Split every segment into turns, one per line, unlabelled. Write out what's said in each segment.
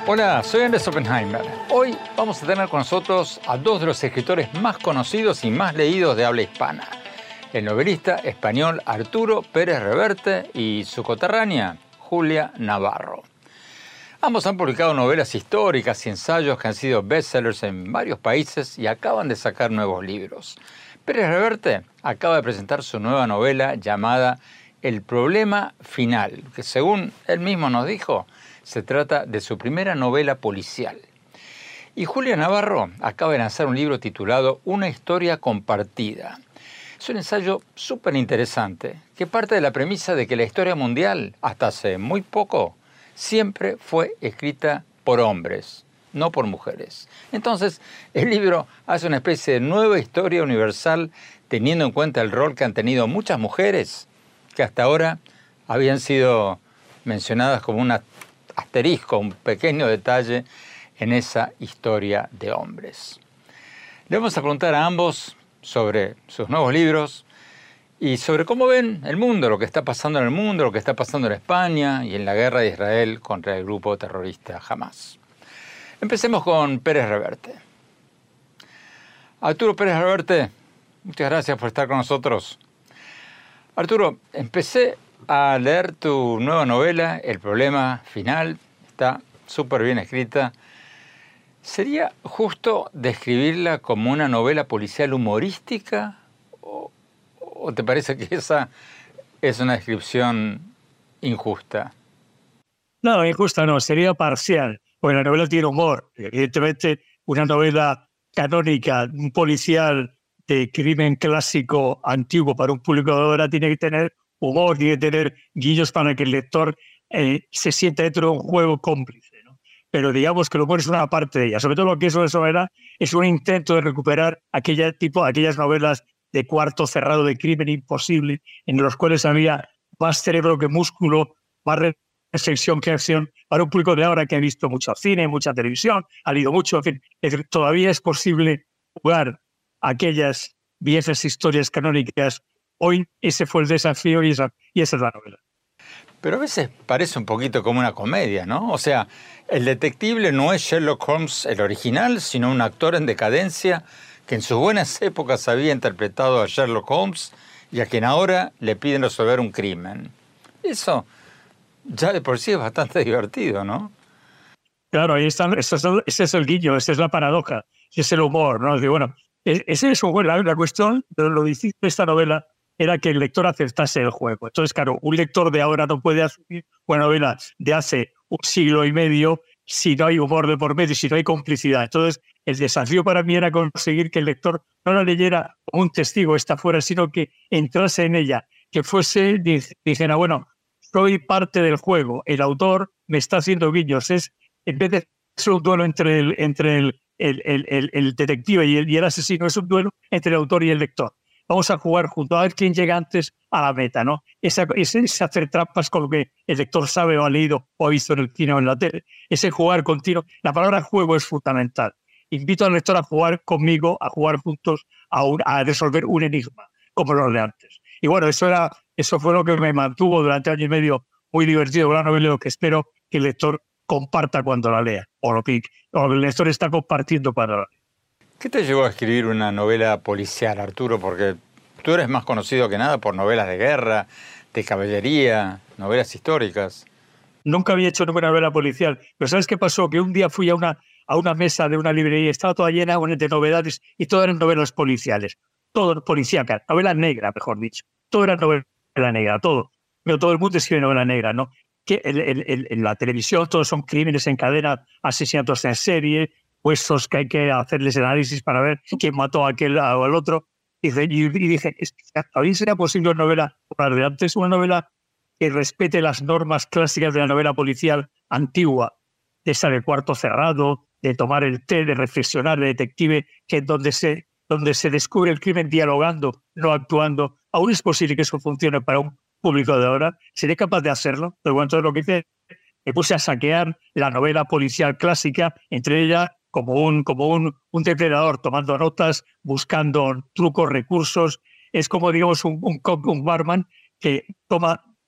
Hola, soy Andrés Oppenheimer. Hoy vamos a tener con nosotros a dos de los escritores más conocidos y más leídos de habla hispana. El novelista español Arturo Pérez Reverte y su coterránea, Julia Navarro. Ambos han publicado novelas históricas y ensayos que han sido bestsellers en varios países y acaban de sacar nuevos libros. Pérez Reverte acaba de presentar su nueva novela llamada El problema final, que según él mismo nos dijo, se trata de su primera novela policial. Y Julia Navarro acaba de lanzar un libro titulado Una historia compartida. Es un ensayo súper interesante que parte de la premisa de que la historia mundial, hasta hace muy poco, siempre fue escrita por hombres, no por mujeres. Entonces, el libro hace una especie de nueva historia universal teniendo en cuenta el rol que han tenido muchas mujeres que hasta ahora habían sido mencionadas como un asterisco, un pequeño detalle en esa historia de hombres. Le vamos a preguntar a ambos sobre sus nuevos libros y sobre cómo ven el mundo, lo que está pasando en el mundo, lo que está pasando en España y en la guerra de Israel contra el grupo terrorista Hamás. Empecemos con Pérez Reverte. Arturo Pérez Reverte, muchas gracias por estar con nosotros. Arturo, empecé a leer tu nueva novela, El problema final. Está súper bien escrita. ¿Sería justo describirla como una novela policial humorística? ¿O te parece que esa es una descripción injusta?
No, injusta no, sería parcial. Porque la novela tiene humor. Evidentemente, una novela canónica, un policial de crimen clásico antiguo para un público de ahora tiene que tener humor, tiene que tener guiños para que el lector se sienta dentro de un juego cómplice, ¿no? Pero digamos que el humor es una parte de ella. Sobre todo lo que es una novela es un intento de recuperar aquellas novelas de cuarto cerrado de crimen imposible, en los cuales había más cerebro que músculo, más reflexión que acción, para un público de ahora que ha visto mucho cine, mucha televisión, ha leído mucho, en fin, es decir, todavía es posible jugar aquellas viejas historias canónicas. Hoy ese fue el desafío y esa es la novela.
Pero a veces parece un poquito como una comedia, ¿no? O sea, el detective no es Sherlock Holmes el original, sino un actor en decadencia que en sus buenas épocas había interpretado a Sherlock Holmes y a quien ahora le piden resolver un crimen. Eso ya de por sí es bastante divertido, ¿no?
Claro, ahí está, ese es el guiño, esa es la paradoja, ese es el humor, ¿no? Bueno, ese es la cuestión, lo difícil de esta novela era que el lector aceptase el juego. Entonces, claro, un lector de ahora no puede asumir una novela de hace un siglo y medio si no hay humor de por medio, si no hay complicidad. Entonces, el desafío para mí era conseguir que el lector no la leyera como un testigo está fuera, sino que entrase en ella, que fuese, dijera, bueno, soy parte del juego, el autor me está haciendo guiños, en vez de ser un duelo entre el detective y el asesino, es un duelo entre el autor y el lector. Vamos a jugar juntos a ver quién llega antes a la meta, ¿no? Ese hacer trampas con lo que el lector sabe o ha leído o ha visto en el cine o en la tele. Ese jugar continuo. La palabra juego es fundamental. Invito al lector a jugar conmigo, a jugar juntos, a resolver un enigma, como los de antes. Y bueno, eso fue lo que me mantuvo durante año y medio muy divertido, una novela que espero que el lector comparta cuando la lea, o lo que el lector está compartiendo cuando la lea.
¿Qué te llevó a escribir una novela policial, Arturo? Porque tú eres más conocido que nada por novelas de guerra, de caballería, novelas históricas.
Nunca había hecho ninguna novela policial. Pero ¿sabes qué pasó? Que un día fui a una mesa de una librería, estaba toda llena de novedades y todas eran novelas policiales. Todo policíacas, novela negra, mejor dicho. Todo era novela negra, todo. Pero todo el mundo escribe novela negra, ¿no? Que en la televisión todos son crímenes en cadena, asesinatos en serie, puestos que hay que hacerles el análisis para ver quién mató a aquel o al otro. Y dije, ¿todavía sería posible una novela como la de antes? Una novela que respete las normas clásicas de la novela policial antigua, de esa de cuarto cerrado, de tomar el té, de reflexionar, de detective, que donde se descubre el crimen dialogando, no actuando. Aún es posible que eso funcione para un público de ahora. ¿Seré capaz de hacerlo? Pero bueno, entonces lo que hice, me puse a saquear la novela policial clásica, entre ellas como un depredador, tomando notas, buscando trucos, recursos. Es como, digamos, un barman que toma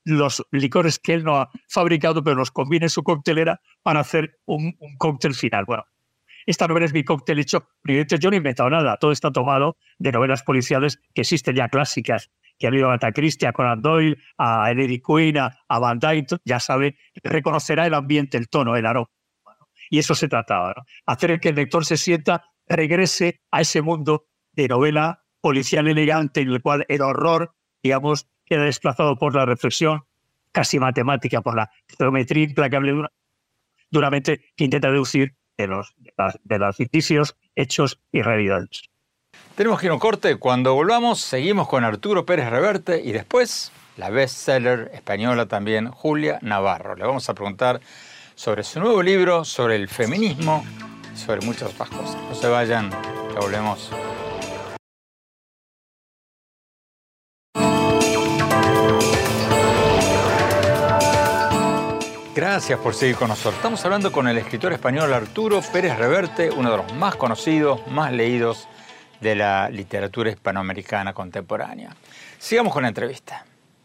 los licores que él no ha fabricado, pero los combina en su coctelera para hacer un cóctel final. Bueno, esta novela es mi cóctel hecho. Yo no he inventado nada, todo está tomado de novelas policiales que existen ya clásicas, que han ido a Agatha Christie, a Conan Doyle, a Edith Quinn, a Van Dyke, ya sabe, reconocerá el ambiente, el tono, el aroma. Y eso se trataba, ¿no? Hacer que el lector se sienta, regrese a ese mundo de novela policial elegante en el cual el horror, digamos, queda desplazado por la reflexión casi matemática, por la geometría implacable duramente que intenta deducir de los indicios, hechos y realidades.
Tenemos que ir a un corte. Cuando volvamos, seguimos con Arturo Pérez Reverte y después la bestseller española también, Julia Navarro. Le vamos a preguntar sobre su nuevo libro, sobre el feminismo, sobre muchas otras cosas. No se vayan, ya volvemos. Gracias por seguir con nosotros. Estamos hablando con el escritor español Arturo Pérez Reverte, uno de los más conocidos, más leídos de la literatura hispanoamericana contemporánea. Sigamos con la entrevista.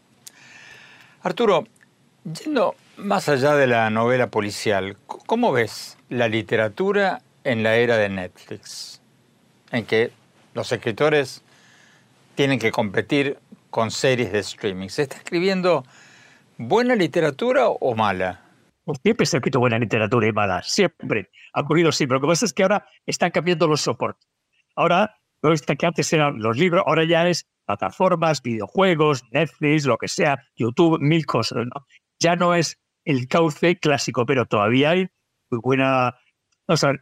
Arturo, yendo más allá de la novela policial, ¿cómo ves la literatura en la era de Netflix? En que los escritores tienen que competir con series de streaming. ¿Se está escribiendo buena literatura o mala?
Siempre se ha escrito buena literatura y mala. Siempre. Ha ocurrido siempre. Lo que pasa es que ahora están cambiando los soportes. Ahora, que antes eran los libros, ahora ya es plataformas, videojuegos, Netflix, lo que sea, YouTube, mil cosas, ¿no? Ya no es el cauce clásico, pero todavía hay muy buena... O sea,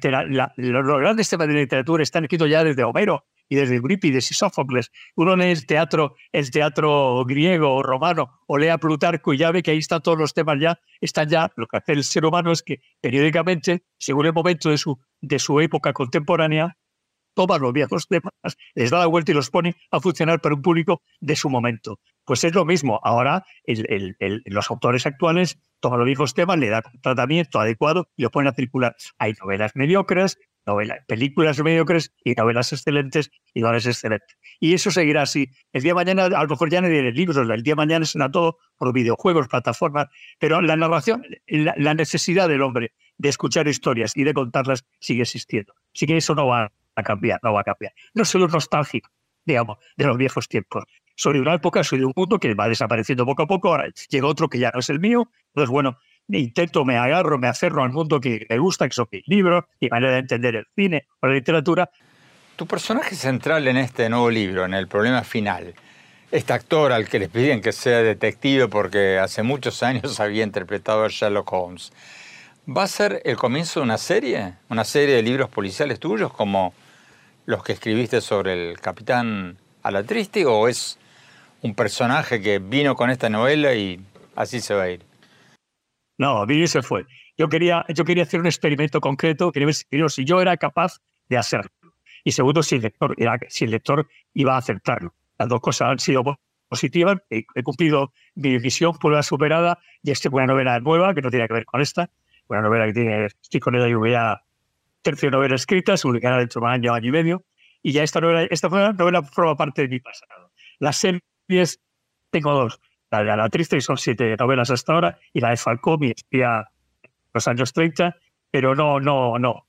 los grandes temas de la literatura están escritos ya desde Homero y desde Eurípides y Sófocles. Uno lee el teatro griego o romano o lee a Plutarco y ya ve que ahí están todos los temas ya, están ya. Lo que hace el ser humano es que periódicamente, según el momento de su época contemporánea, toma los viejos temas, les da la vuelta y los pone a funcionar para un público de su momento. Pues es lo mismo. Ahora los autores actuales toman los viejos temas, le dan un tratamiento adecuado y lo ponen a circular. Hay novelas mediocres, películas mediocres y novelas excelentes y novelas excelentes. Y eso seguirá así. El día de mañana, a lo mejor ya no hay libros, el día de mañana será todo por videojuegos, plataformas, pero la narración, la necesidad del hombre de escuchar historias y de contarlas sigue existiendo. Así que eso no va a cambiar, no va a cambiar. No soy un nostálgico, digamos, de los viejos tiempos. Soy de una época, soy de un mundo que va desapareciendo poco a poco, ahora llega otro que ya no es el mío, entonces bueno, me aferro al mundo que me gusta, que son mis libros, mi manera de entender el cine o la literatura.
Tu personaje central en este nuevo libro, en El problema final, este actor al que les piden que sea detective porque hace muchos años había interpretado a Sherlock Holmes, ¿va a ser el comienzo de una serie de libros policiales tuyos como los que escribiste sobre el capitán Alatriste, o es un personaje que vino con esta novela y así se va a ir?
No, vino y se fue. Yo quería hacer un experimento concreto, quería ver si yo era capaz de hacerlo. Y segundo, si el lector iba a aceptarlo. Las dos cosas han sido positivas. He cumplido mi misión, prueba superada, y esta es una novela nueva que no tiene que ver con esta. Una novela que estoy con ella, yo ya tercera novela escrita, se publicará dentro de un año y medio. Y ya esta novela forma parte de mi pasado. Las series, tengo dos. La de Alatriste, que son 7 novelas hasta ahora, y la de Falcó, mi espía de los años 30, pero no.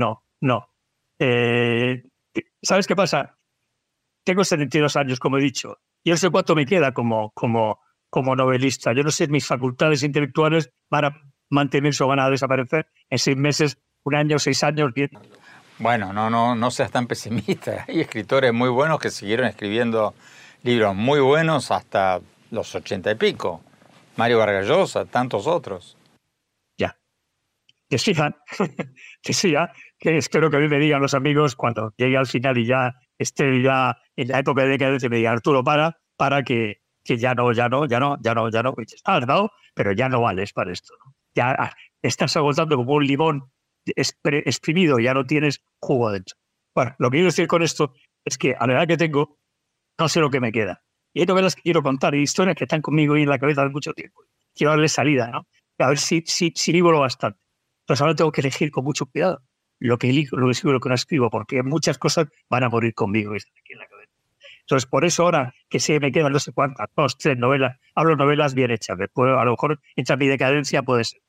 ¿Sabes qué pasa? Tengo 72 años, como he dicho, y no sé cuánto me queda como novelista. Yo no sé, mis facultades intelectuales van a mantenerse o van a desaparecer en 6 meses, 1 año, 6 años, 10.
Bueno, no seas tan pesimista. Hay escritores muy buenos que siguieron escribiendo libros muy buenos hasta los 80 y pico. Mario Vargas Llosa, tantos otros.
Ya. Decía que espero que a mí me digan los amigos cuando llegue al final y ya esté ya en la época de decadencia, me digan: Arturo, para que ya no. Has dado, pero ya no vales para esto, ¿no? Ya estás agotando como un limón exprimido, ya no tienes jugo dentro. Bueno, lo que quiero decir con esto es que a la edad que tengo, no sé lo que me queda. Y hay novelas que quiero contar y historias que están conmigo ahí en la cabeza hace mucho tiempo. Quiero darle salida, ¿no? A ver si libro lo bastante. Entonces ahora tengo que elegir con mucho cuidado lo que escribo, lo que no escribo, porque muchas cosas van a morir conmigo aquí en la cabeza. Entonces, por eso ahora que sí me quedan no sé cuántas, 2, 3 novelas, hablo novelas bien hechas. Después, a lo mejor, entra mi decadencia, puede ser.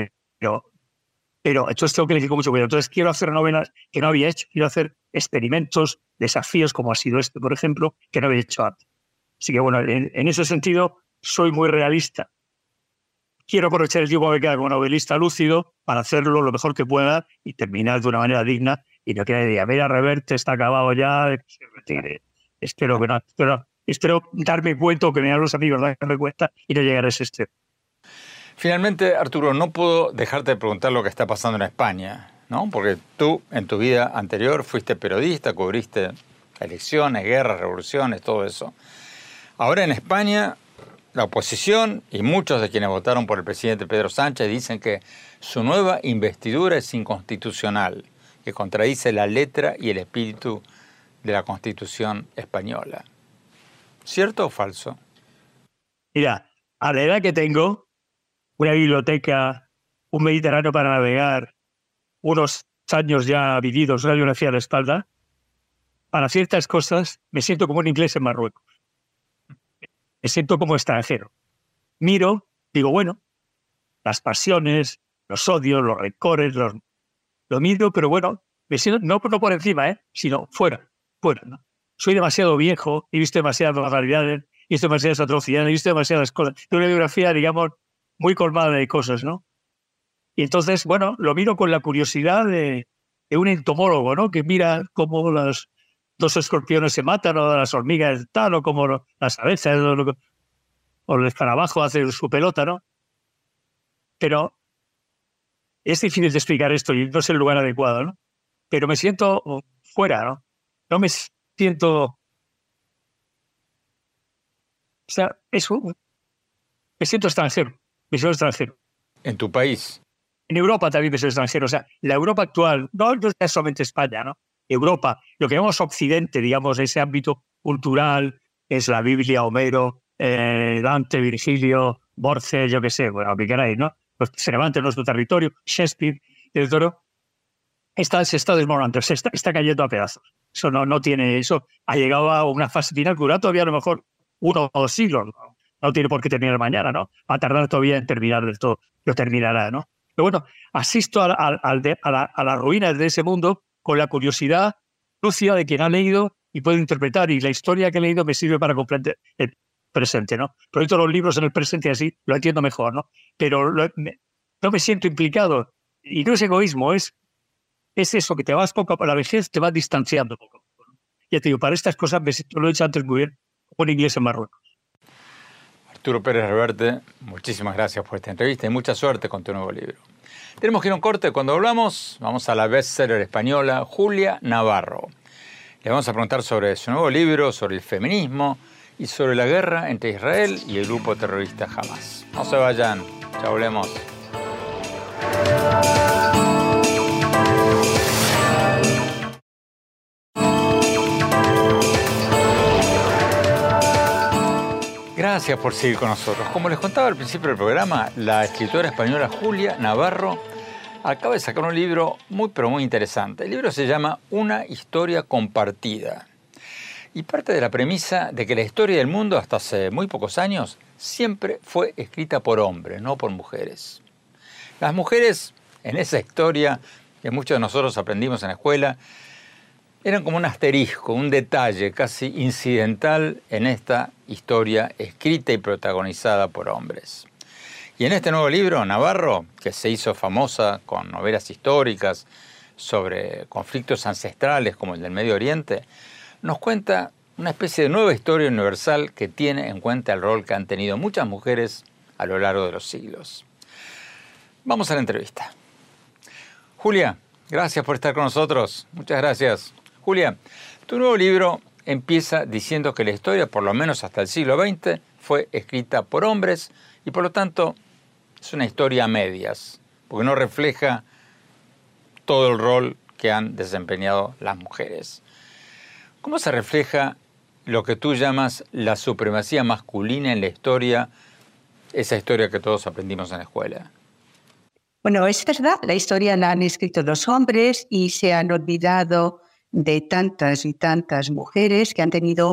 Pero entonces tengo que elegir con mucho cuidado. Entonces quiero hacer novelas que no había hecho. Quiero hacer experimentos, desafíos, como ha sido este, por ejemplo, que no había hecho antes. Así que, bueno, en ese sentido, soy muy realista. Quiero aprovechar el tiempo que queda como novelista lúcido para hacerlo lo mejor que pueda y terminar de una manera digna y no que diga, mira, Reverte está acabado ya, de que se retire. Espero que no. Espero darme cuenta o que me hagan los amigos darme cuenta y no llegar a ese extremo.
Finalmente, Arturo, no puedo dejarte de preguntar lo que está pasando en España, ¿no? Porque tú, en tu vida anterior, fuiste periodista, cubriste elecciones, guerras, revoluciones, todo eso. Ahora en España, la oposición y muchos de quienes votaron por el presidente Pedro Sánchez dicen que su nueva investidura es inconstitucional, que contradice la letra y el espíritu de la Constitución española. ¿Cierto o falso?
Mira, a la edad que tengo, una biblioteca, un Mediterráneo para navegar, unos años ya vividos, una biografía a la espalda, para ciertas cosas me siento como un inglés en Marruecos. Me siento como extranjero. Miro, digo, bueno, las pasiones, los odios, los rencores, lo miro, pero bueno, me siento, no por encima, sino fuera, ¿no? Soy demasiado viejo, he visto demasiadas barbaridades, he visto demasiadas atrocidades, he visto demasiadas cosas. Tengo una biografía, digamos, muy colmada de cosas, ¿no? Y entonces, bueno, lo miro con la curiosidad de un entomólogo, ¿no? Que mira cómo los dos escorpiones se matan, o las hormigas tal, o como las abejas, o el escarabajo hace su pelota, ¿no? Pero es difícil de explicar esto y no es el lugar adecuado, ¿no? Pero me siento fuera, ¿no? No me siento... O sea, me siento extranjero. Me siento extranjero.
¿En tu país?
En Europa también me siento extranjero. O sea, la Europa actual, no es solamente España, ¿no? Europa, lo que llamamos Occidente, digamos, ese ámbito cultural, es la Biblia, Homero, Dante, Virgilio, Borges, yo qué sé, bueno, lo que queráis, ¿no? Pues Cervantes en nuestro territorio, Shakespeare, el Toro, se está desmoronando, está cayendo a pedazos. Eso no tiene, eso ha llegado a una fase final que durará todavía a lo mejor 1 o 2 siglos. No tiene por qué terminar mañana, ¿no? Va a tardar todavía en terminar del todo, lo terminará, ¿no? Pero bueno, asisto a las ruinas de ese mundo con la curiosidad lúcida de quien ha leído y puede interpretar, y la historia que he leído me sirve para comprender el presente, ¿no? Proyecto los libros en el presente y así lo entiendo mejor, ¿no? Pero no me siento implicado, y no es egoísmo, es eso, que te vas poco a la vejez, te vas distanciando poco a poco, ¿no? Ya te digo, para estas cosas lo he hecho antes muy bien, como un inglés en Marruecos.
Arturo Pérez Reverte, muchísimas gracias por esta entrevista y mucha suerte con tu nuevo libro. Tenemos que ir a un corte. Cuando hablamos, vamos a la bestseller española Julia Navarro. Le vamos a preguntar sobre su nuevo libro, sobre el feminismo y sobre la guerra entre Israel y el grupo terrorista Hamas. No se vayan, ya volvemos. Gracias por seguir con nosotros. Como les contaba al principio del programa, la escritora española Julia Navarro acaba de sacar un libro muy interesante. El libro se llama Una historia compartida. Y parte de la premisa de que la historia del mundo hasta hace muy pocos años siempre fue escrita por hombres, no por mujeres. Las mujeres en esa historia que muchos de nosotros aprendimos en la escuela eran como un asterisco, un detalle casi incidental en esta historia escrita y protagonizada por hombres. Y en este nuevo libro, Navarro, que se hizo famosa con novelas históricas sobre conflictos ancestrales como el del Medio Oriente, nos cuenta una especie de nueva historia universal que tiene en cuenta el rol que han tenido muchas mujeres a lo largo de los siglos. Vamos a la entrevista. Julia, gracias por estar con nosotros. Muchas gracias. Julia, tu nuevo libro empieza diciendo que la historia, por lo menos hasta el siglo XX, fue escrita por hombres y por lo tanto es una historia a medias, porque no refleja todo el rol que han desempeñado las mujeres. ¿Cómo se refleja lo que tú llamas la supremacía masculina en la historia, esa historia que todos aprendimos en la escuela?
Bueno, es verdad, la historia la han escrito los hombres y se han olvidado de tantas y tantas mujeres que han tenido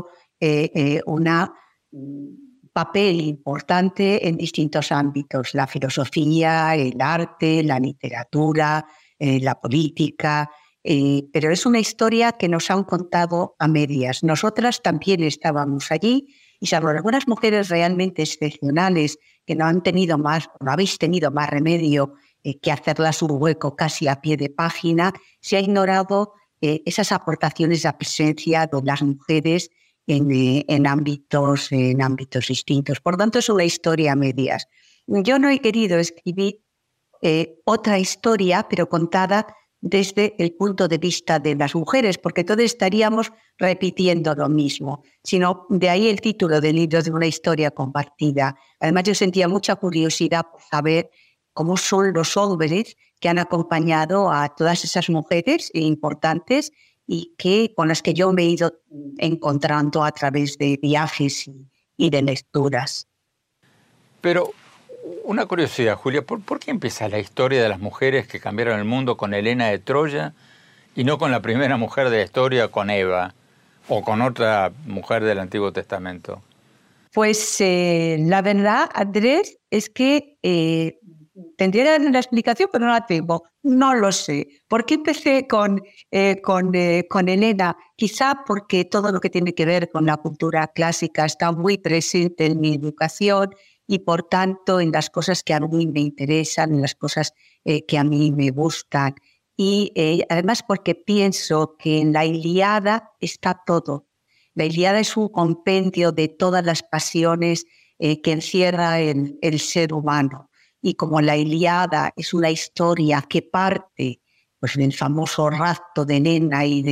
papel importante en distintos ámbitos, la filosofía, el arte, la literatura, la política, pero es una historia que nos han contado a medias. Nosotras también estábamos allí y salvo algunas mujeres realmente excepcionales que no habéis tenido más remedio que hacerlas un hueco casi a pie de página, se ha ignorado esas aportaciones de la presencia de las mujeres en ámbitos distintos. Por tanto, es una historia a medias. Yo no he querido escribir otra historia, pero contada desde el punto de vista de las mujeres, porque todos estaríamos repitiendo lo mismo, sino de ahí el título del libro, de una historia compartida. Además, yo sentía mucha curiosidad por saber cómo son los hombres que han acompañado a todas esas mujeres importantes y con las que yo me he ido encontrando a través de viajes y de lecturas.
Pero una curiosidad, Julia, ¿por qué empieza la historia de las mujeres que cambiaron el mundo con Helena de Troya y no con la primera mujer de la historia, con Eva, o con otra mujer del Antiguo Testamento?
Pues la verdad, Andrés, es que tendría una explicación, pero no la tengo. No lo sé. ¿Por qué empecé con Helena? Quizá porque todo lo que tiene que ver con la cultura clásica está muy presente en mi educación y, por tanto, en las cosas que a mí me interesan, en las cosas que a mí me gustan. Y además porque pienso que en la Ilíada está todo. La Ilíada es un compendio de todas las pasiones que encierra el ser humano. Y como la Ilíada es una historia que parte pues, del famoso rapto de Helena y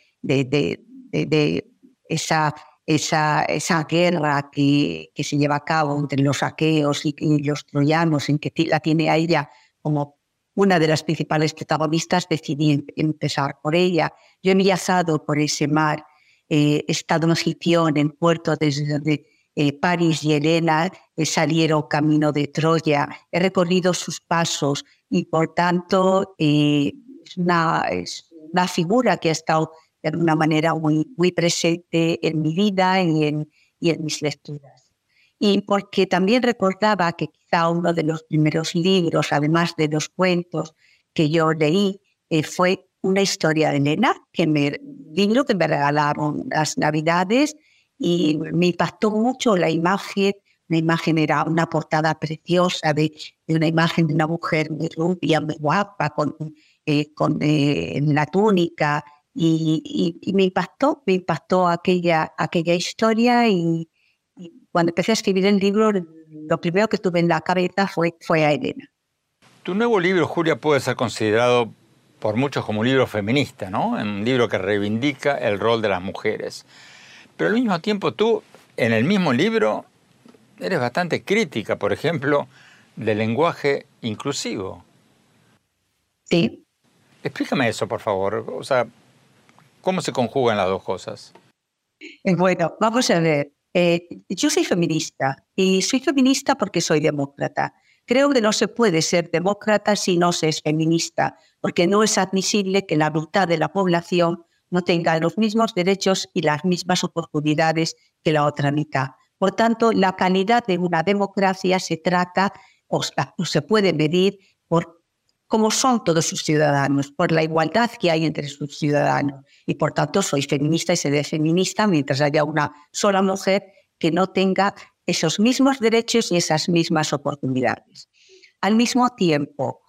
de esa guerra que se lleva a cabo entre los aqueos y los troyanos, en que la tiene a ella como una de las principales protagonistas, decidí empezar por ella. Yo he viajado por ese mar, he estado en Sición, en puerto desde donde París y Helena salieron camino de Troya. He recorrido sus pasos y, por tanto, es una figura que ha estado de alguna manera muy presente en mi vida y en mis lecturas. Y porque también recordaba que quizá uno de los primeros libros, además de los cuentos que yo leí, fue Una historia de Helena, libro que me regalaron las Navidades, y me impactó mucho la imagen. La imagen era una portada preciosa de una imagen de una mujer muy rubia, muy guapa, con la túnica, y me impactó aquella historia, y cuando empecé a escribir el libro, lo primero que tuve en la cabeza fue a Helena.
Tu nuevo libro, Julia, puede ser considerado por muchos como un libro feminista, ¿no? Un libro que reivindica el rol de las mujeres. Pero al mismo tiempo tú, en el mismo libro, eres bastante crítica, por ejemplo, del lenguaje inclusivo.
Sí.
Explícame eso, por favor. O sea, ¿cómo se conjugan las dos cosas?
Bueno, vamos a ver. Yo soy feminista, y soy feminista porque soy demócrata. Creo que no se puede ser demócrata si no se es feminista, porque no es admisible que la mitad de la población no tenga los mismos derechos y las mismas oportunidades que la otra mitad. Por tanto, la calidad de una democracia se trata o se puede medir por cómo son todos sus ciudadanos, por la igualdad que hay entre sus ciudadanos. Y por tanto soy feminista y seré feminista mientras haya una sola mujer que no tenga esos mismos derechos y esas mismas oportunidades. Al mismo tiempo,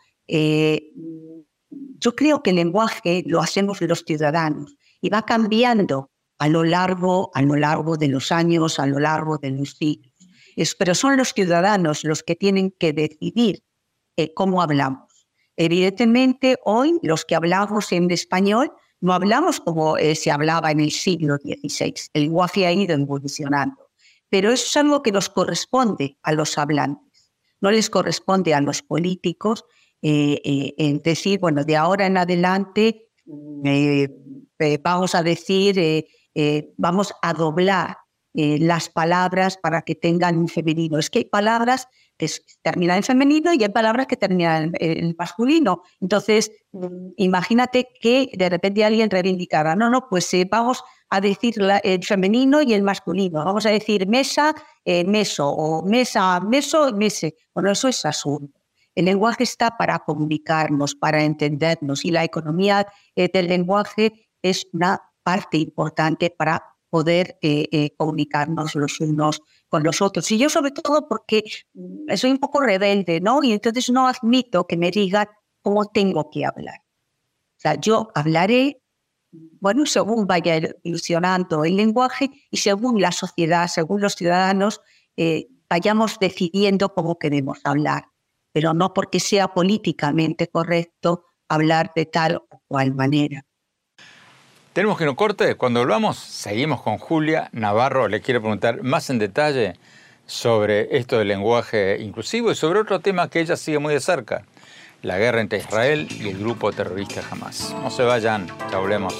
yo creo que el lenguaje lo hacemos los ciudadanos y va cambiando a lo largo de los años, a lo largo de los siglos. Pero son los ciudadanos los que tienen que decidir cómo hablamos. Evidentemente, hoy los que hablamos en español no hablamos como se hablaba en el siglo XVI. El lenguaje ha ido evolucionando. Pero eso es algo que nos corresponde a los hablantes. No les corresponde a los políticos decir, bueno, de ahora en adelante vamos a decir, vamos a doblar las palabras para que tengan un femenino. Es que hay palabras que terminan en femenino y hay palabras que terminan en masculino. Entonces, imagínate que de repente alguien reivindicara, no, pues vamos a decir el femenino y el masculino. Vamos a decir mesa, meso, o mesa, meso, mese. Bueno, eso es absurdo. El lenguaje está para comunicarnos, para entendernos, y la economía del lenguaje es una parte importante para poder comunicarnos los unos con los otros. Y yo sobre todo porque soy un poco rebelde, ¿no? Y entonces no admito que me digan cómo tengo que hablar. O sea, yo hablaré, bueno, según vaya evolucionando el lenguaje y según la sociedad, según los ciudadanos, vayamos decidiendo cómo queremos hablar, pero no porque sea políticamente correcto hablar de tal o cual manera.
Tenemos que ir a un corte. Cuando volvamos, seguimos con Julia Navarro. Le quiero preguntar más en detalle sobre esto del lenguaje inclusivo y sobre otro tema que ella sigue muy de cerca, la guerra entre Israel y el grupo terrorista Hamás. No se vayan, ya volvemos.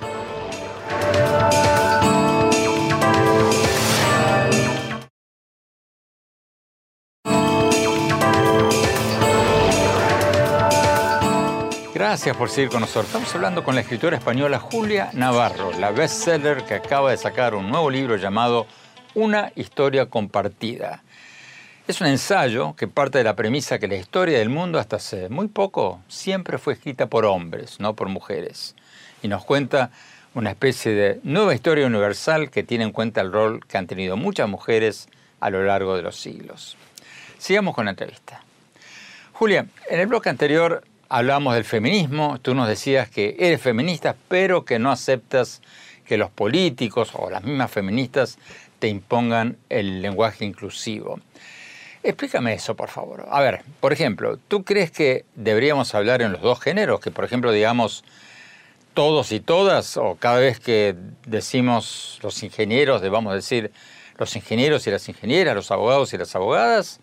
Gracias por seguir con nosotros. Estamos hablando con la escritora española Julia Navarro, la bestseller que acaba de sacar un nuevo libro llamado Una historia compartida. Es un ensayo que parte de la premisa que la historia del mundo hasta hace muy poco siempre fue escrita por hombres, no por mujeres. Y nos cuenta una especie de nueva historia universal que tiene en cuenta el rol que han tenido muchas mujeres a lo largo de los siglos. Sigamos con la entrevista. Julia, en el bloque anterior hablamos del feminismo. Tú nos decías que eres feminista, pero que no aceptas que los políticos o las mismas feministas te impongan el lenguaje inclusivo. Explícame eso, por favor. A ver, por ejemplo, ¿tú crees que deberíamos hablar en los dos géneros? Que, por ejemplo, digamos todos y todas, o cada vez que decimos los ingenieros, debamos decir los ingenieros y las ingenieras, los abogados y las abogadas,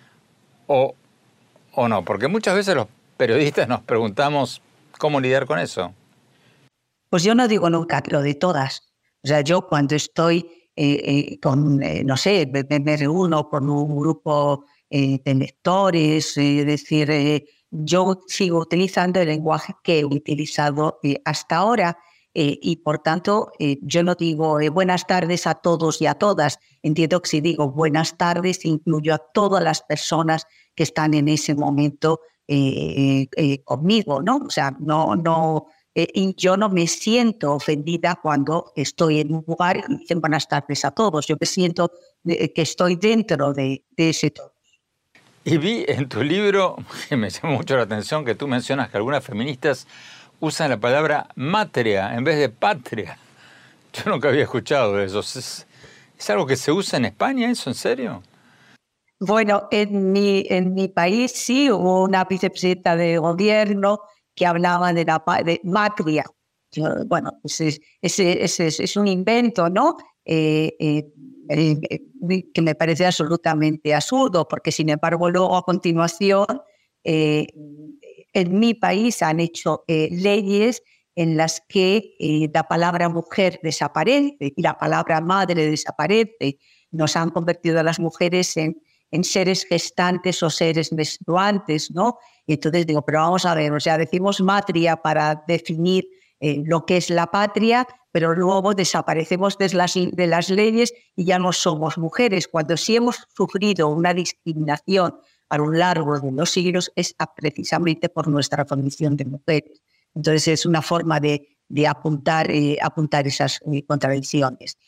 o no, porque muchas veces los periodistas nos preguntamos cómo lidiar con eso.
Pues yo no digo nunca lo de todas. O sea, yo cuando estoy no sé, me reúno con un grupo de lectores, es decir, yo sigo utilizando el lenguaje que he utilizado hasta ahora y por tanto yo no digo buenas tardes a todos y a todas. Entiendo que si digo buenas tardes incluyo a todas las personas que están en ese momento conmigo, ¿no? O sea, y yo no me siento ofendida cuando estoy en un lugar y dicen buenas tardes a todos. Yo me siento que estoy dentro de ese todo.
Y vi en tu libro, que me llamó mucho la atención, que tú mencionas que algunas feministas usan la palabra matria en vez de patria. Yo nunca había escuchado eso. ¿Es algo que se usa en España, eso, en serio?
Bueno, en mi país sí hubo una vicepresidenta de gobierno que hablaba de matria. Bueno, pues es un invento, ¿no? Que me parece absolutamente absurdo, porque sin embargo luego a continuación en mi país han hecho leyes en las que la palabra mujer desaparece y la palabra madre desaparece. Nos han convertido a las mujeres en seres gestantes o seres menstruantes, ¿no? Y entonces digo, pero vamos a ver, o sea, decimos matria para definir lo que es la patria, pero luego desaparecemos de las leyes y ya no somos mujeres. Cuando sí hemos sufrido una discriminación a lo largo de los siglos es precisamente por nuestra condición de mujeres. Entonces es una forma de apuntar esas contradicciones.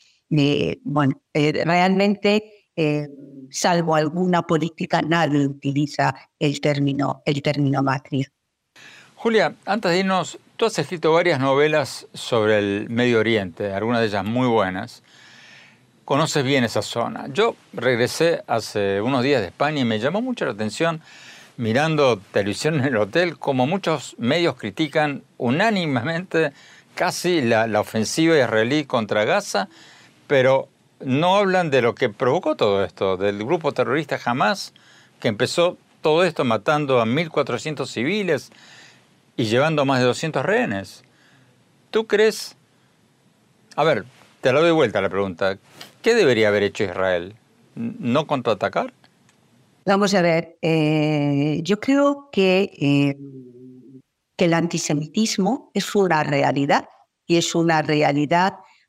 Realmente salvo alguna política, nadie utiliza el término matria.
Julia, antes de irnos, tú has escrito varias novelas sobre el Medio Oriente, algunas de ellas muy buenas. Conoces bien esa zona. Yo regresé hace unos días de España y me llamó mucho la atención, mirando televisión en el hotel, como muchos medios critican unánimemente casi la ofensiva israelí contra Gaza, pero no hablan de lo que provocó todo esto, del grupo terrorista Hamás, que empezó todo esto matando a 1.400 civiles y llevando a más de 200 rehenes. ¿Tú crees? A ver, te la doy vuelta la pregunta. ¿Qué debería haber hecho Israel? ¿No contraatacar?
Vamos a ver, yo creo que el antisemitismo es una realidad y es una realidad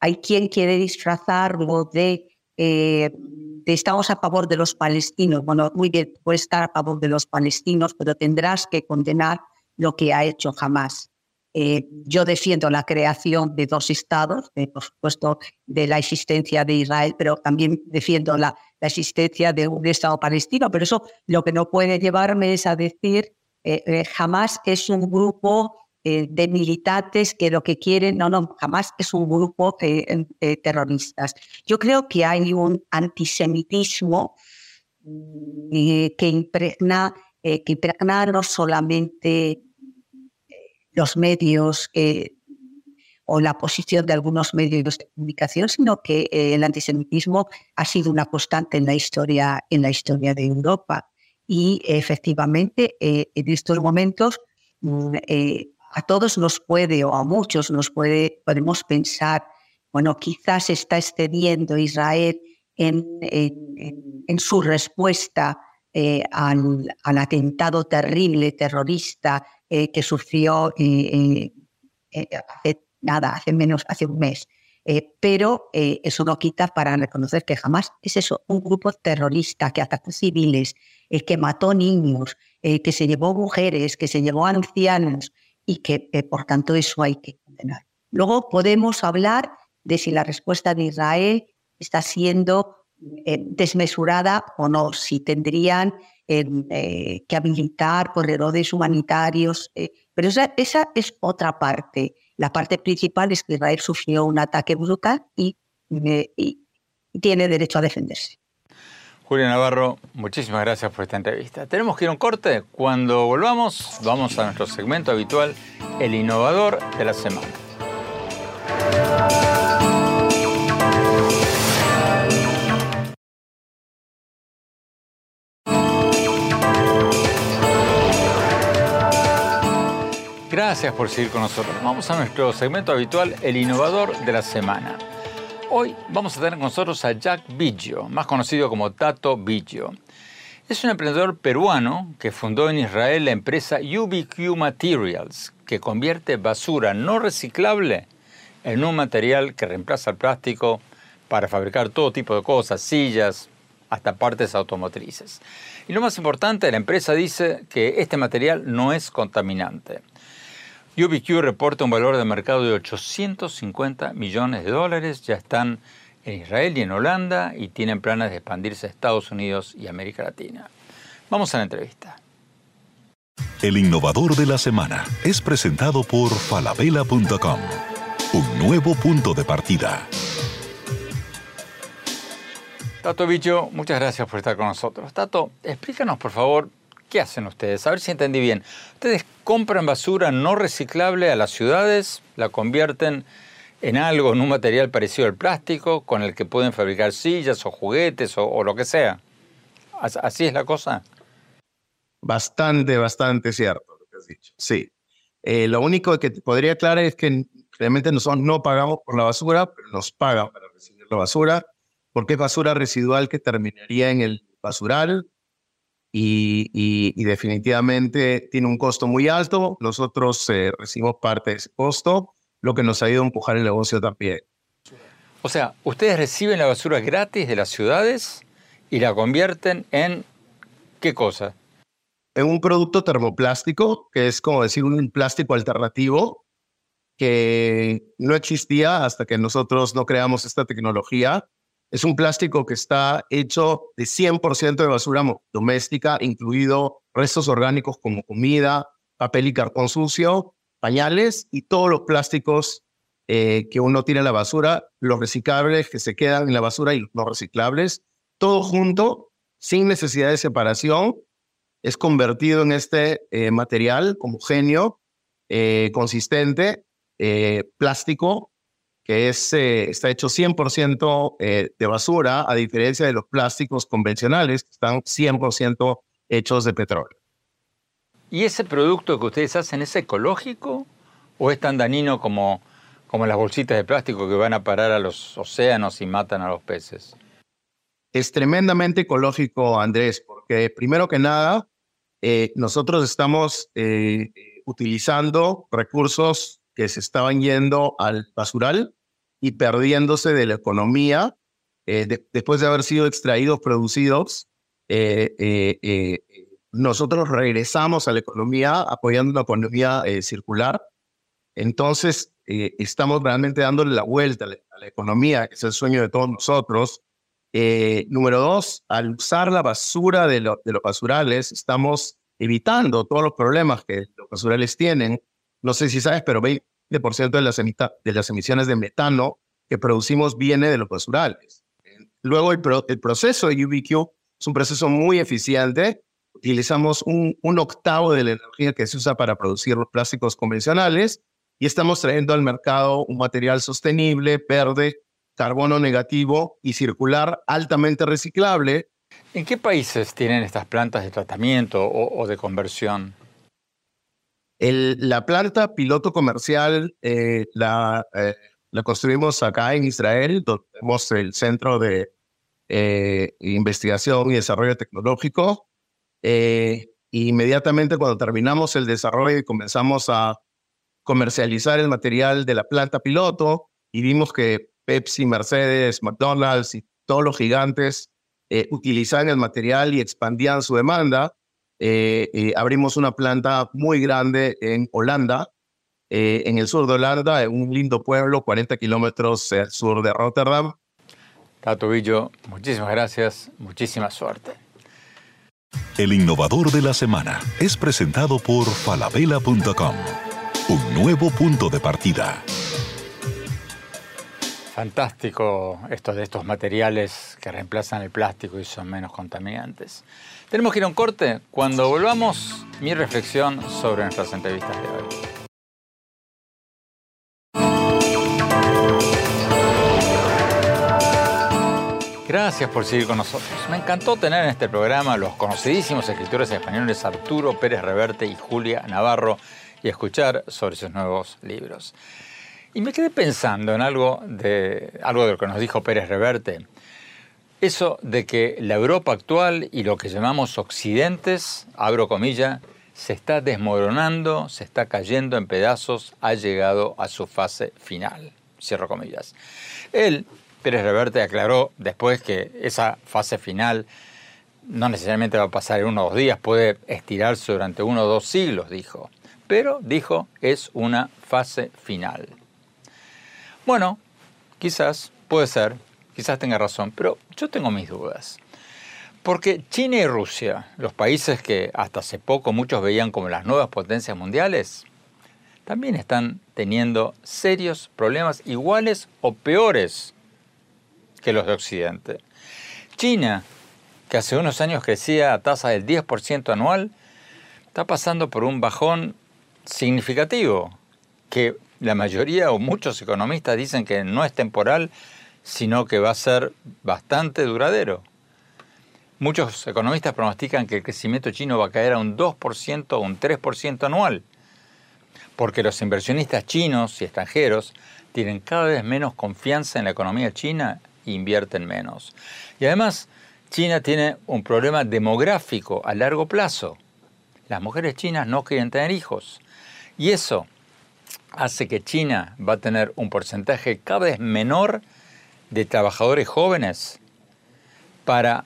Hay quien quiere disfrazarlo de estamos a favor de los palestinos. Bueno, muy bien, puedes estar a favor de los palestinos, pero tendrás que condenar lo que ha hecho Hamás. Yo defiendo la creación de 2 estados, por supuesto, de la existencia de Israel, pero también defiendo la existencia de un estado palestino. Pero eso lo que no puede llevarme es a decir Hamás es un grupo de militantes que lo que quieren, no, Hamás es un grupo terroristas. Yo creo que hay un antisemitismo que impregna no solamente los medios o la posición de algunos medios de comunicación, sino que el antisemitismo ha sido una constante en la historia de Europa. Y efectivamente, en estos momentos, a todos nos puede, o a muchos podemos pensar, bueno, quizás está excediendo Israel en su respuesta al atentado terrible, terrorista, que sufrió hace un mes. Pero eso no quita para reconocer que Hamás es eso, un grupo terrorista que atacó civiles, que mató niños, que se llevó mujeres, que se llevó ancianos, y que por tanto eso hay que condenar. Luego podemos hablar de si la respuesta de Israel está siendo desmesurada o no, si tendrían que habilitar corredores humanitarios, pero esa es otra parte. La parte principal es que Israel sufrió un ataque brutal y tiene derecho a defenderse.
Julia Navarro, muchísimas gracias por esta entrevista. Tenemos que ir a un corte. Cuando volvamos, vamos a nuestro segmento habitual, El Innovador de la Semana. Gracias por seguir con nosotros. Vamos a nuestro segmento habitual, El Innovador de la Semana. Hoy vamos a tener con nosotros a Jack Biggio, más conocido como Tato Biggio. Es un emprendedor peruano que fundó en Israel la empresa UBQ Materials, que convierte basura no reciclable en un material que reemplaza el plástico para fabricar todo tipo de cosas, sillas, hasta partes automotrices. Y lo más importante, la empresa dice que este material no es contaminante. UBQ reporta un valor de mercado de $850 millones. Ya están en Israel y en Holanda y tienen planes de expandirse a Estados Unidos y América Latina. Vamos a la entrevista.
El Innovador de la Semana es presentado por falabella.com. Un nuevo punto de partida.
Tato Biggio, muchas gracias por estar con nosotros. Tato, explícanos por favor, ¿qué hacen ustedes? A ver si entendí bien. Ustedes compran basura no reciclable a las ciudades, la convierten en algo, en un material parecido al plástico, con el que pueden fabricar sillas o juguetes o lo que sea. ¿Así es la cosa?
Bastante cierto lo que has dicho. Sí. Lo único que te podría aclarar es que realmente nosotros no pagamos por la basura, pero nos pagan para recibir la basura, porque es basura residual que terminaría en el basural. Y definitivamente tiene un costo muy alto. Nosotros recibimos parte de ese costo, lo que nos ha ido a empujar el negocio también.
O sea, ustedes reciben la basura gratis de las ciudades y la convierten en ¿qué cosa?
En un producto termoplástico, que es como decir un plástico alternativo, que no existía hasta que nosotros no creamos esta tecnología. Es un plástico que está hecho de 100% de basura doméstica, incluido restos orgánicos como comida, papel y cartón sucio, pañales y todos los plásticos que uno tira a la basura, los reciclables que se quedan en la basura y los no reciclables, todo junto, sin necesidad de separación, es convertido en este material homogéneo, consistente, plástico, que está hecho 100% de basura, a diferencia de los plásticos convencionales, que están 100% hechos de petróleo.
¿Y ese producto que ustedes hacen es ecológico o es tan dañino como las bolsitas de plástico que van a parar a los océanos y matan a los peces?
Es tremendamente ecológico, Andrés, porque primero que nada, nosotros estamos utilizando recursos que se estaban yendo al basural y perdiéndose de la economía después de haber sido extraídos, producidos. Nosotros regresamos a la economía apoyando una economía circular. Entonces, estamos realmente dándole la vuelta a la economía, que es el sueño de todos nosotros. Número 2, al usar la basura de los basurales, estamos evitando todos los problemas que los basurales tienen. No sé si sabes, pero 20% de las emisiones de metano que producimos viene de los basurales. Luego, el proceso de UBQ es un proceso muy eficiente. Utilizamos un octavo de la energía que se usa para producir los plásticos convencionales y estamos trayendo al mercado un material sostenible, verde, carbono negativo y circular, altamente reciclable.
¿En qué países tienen estas plantas de tratamiento o de conversión?
La planta piloto comercial la construimos acá en Israel, donde tenemos el Centro de Investigación y Desarrollo Tecnológico. Inmediatamente cuando terminamos el desarrollo y comenzamos a comercializar el material de la planta piloto y vimos que Pepsi, Mercedes, McDonald's y todos los gigantes utilizaban el material y expandían su demanda, abrimos una planta muy grande en Holanda, en el sur de Holanda, en un lindo pueblo, 40 kilómetros al sur de Rotterdam.
Tato Villo, muchísimas gracias, muchísima suerte. El innovador de la semana es presentado por falabella.com. Un nuevo punto de partida.
Fantástico esto de estos materiales que reemplazan el plástico y son menos contaminantes. Tenemos que ir a un corte. Cuando volvamos, mi reflexión sobre nuestras entrevistas de hoy. Gracias por seguir con nosotros. Me encantó tener en este programa a los conocidísimos escritores españoles Arturo Pérez Reverte y Julia Navarro y escuchar sobre sus nuevos libros. Y me quedé pensando en algo de lo que nos dijo Pérez Reverte. Eso de que la Europa actual y lo que llamamos occidentes, abro comillas, se está desmoronando, se está cayendo en pedazos, ha llegado a su fase final. Cierro comillas. Él, Pérez Reverte, aclaró después que esa fase final no necesariamente va a pasar en 1 o 2 días, puede estirarse durante 1 o 2 siglos, dijo. Pero, dijo, es una fase final. Bueno, quizás, puede ser, quizás tenga razón, pero yo tengo mis dudas. Porque China y Rusia, los países que hasta hace poco muchos veían como las nuevas potencias mundiales, también están teniendo serios problemas iguales o peores que los de Occidente. China, que hace unos años crecía a tasa del 10% anual, está pasando por un bajón significativo que la mayoría o muchos economistas dicen que no es temporal, sino que va a ser bastante duradero. Muchos economistas pronostican que el crecimiento chino va a caer a un 2% o un 3% anual, porque los inversionistas chinos y extranjeros tienen cada vez menos confianza en la economía china e invierten menos. Y además, China tiene un problema demográfico a largo plazo. Las mujeres chinas no quieren tener hijos. Y eso hace que China va a tener un porcentaje cada vez menor de trabajadores jóvenes para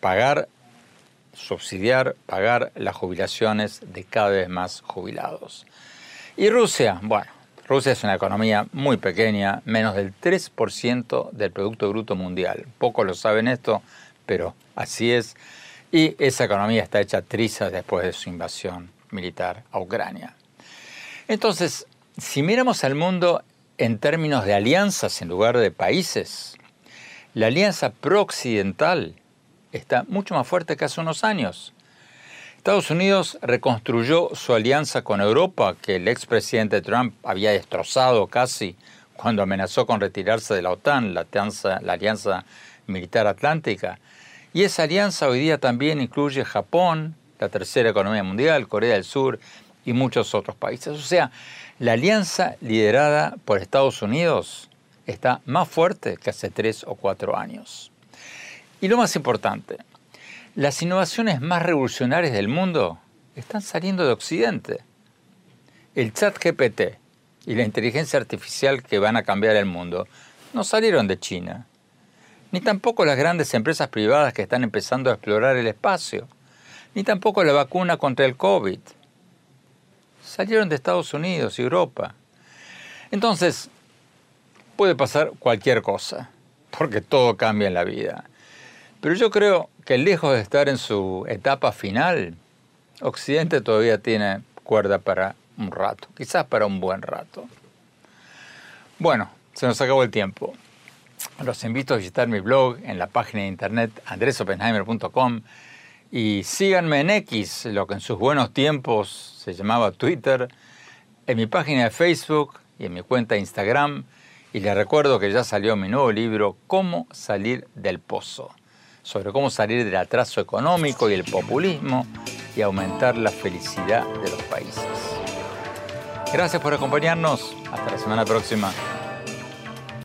subsidiar, pagar las jubilaciones de cada vez más jubilados. Y Rusia, bueno, Rusia es una economía muy pequeña, menos del 3% del Producto Bruto Mundial. Pocos lo saben esto, pero así es. Y esa economía está hecha trizas después de su invasión militar a Ucrania. Entonces, si miramos al mundo en términos de alianzas en lugar de países, la alianza pro-occidental está mucho más fuerte que hace unos años. Estados Unidos reconstruyó su alianza con Europa, que el expresidente Trump había destrozado casi cuando amenazó con retirarse de la OTAN, la alianza militar atlántica. Y esa alianza hoy día también incluye Japón, la tercera economía mundial, Corea del Sur y muchos otros países. O sea, la alianza liderada por Estados Unidos está más fuerte que hace 3 o 4 años. Y lo más importante, las innovaciones más revolucionarias del mundo están saliendo de Occidente. El ChatGPT y la inteligencia artificial que van a cambiar el mundo no salieron de China, ni tampoco las grandes empresas privadas que están empezando a explorar el espacio, ni tampoco la vacuna contra el COVID. Salieron de Estados Unidos y Europa. Entonces, puede pasar cualquier cosa, porque todo cambia en la vida. Pero yo creo que lejos de estar en su etapa final, Occidente todavía tiene cuerda para un rato, quizás para un buen rato. Bueno, se nos acabó el tiempo. Los invito a visitar mi blog en la página de internet andresoppenheimer.com y síganme en X, lo que en sus buenos tiempos se llamaba Twitter, en mi página de Facebook y en mi cuenta de Instagram. Y les recuerdo que ya salió mi nuevo libro, Cómo salir del pozo, sobre cómo salir del atraso económico y el populismo y aumentar la felicidad de los países. Gracias por acompañarnos. Hasta la semana próxima.